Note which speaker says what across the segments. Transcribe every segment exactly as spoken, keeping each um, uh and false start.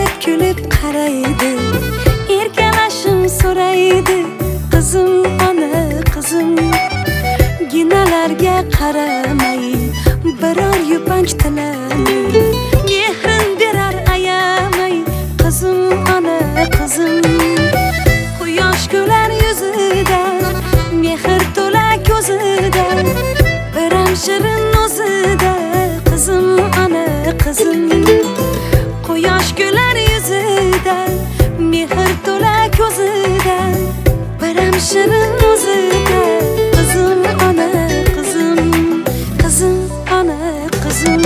Speaker 1: kulib kulib qaraydi, erkalashim so'raydi. Qizim ona qizim, ginalarga qaramay, biror yupanch tilamay, mehrin berar ayamay. Qizim ona qizim, quyosh kular yuzida, mehr to'la ko'zida, biram shirin o'zida. Qizim ona qizim, quyosh kular yuzida, mehr to'la ko'zida, biram shirin o'zida. Qizim ona qizim, qizim ona qizim.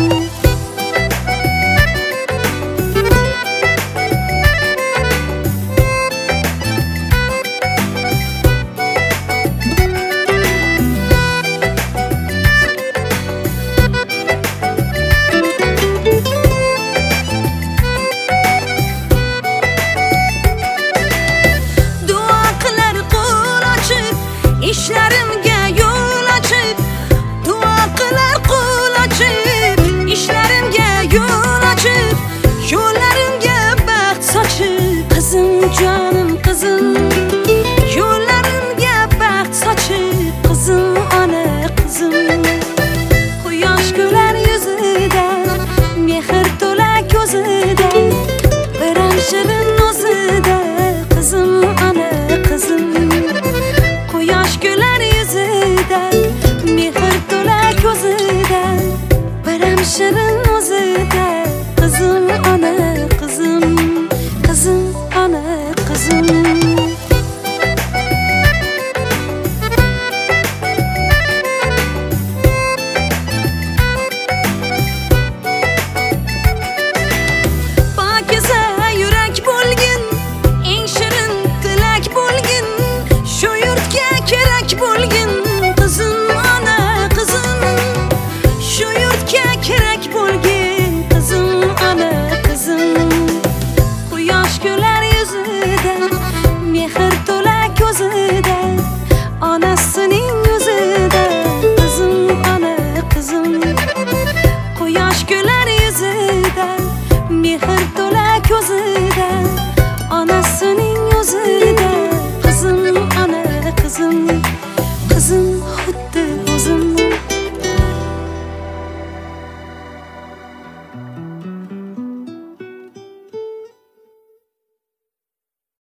Speaker 1: İşlerimge yo'l ochib, duo qilar qo'l ochib, ishlarimga yo'l ochib, yo'llarimga baxt sochib. Qizim jonim qizim,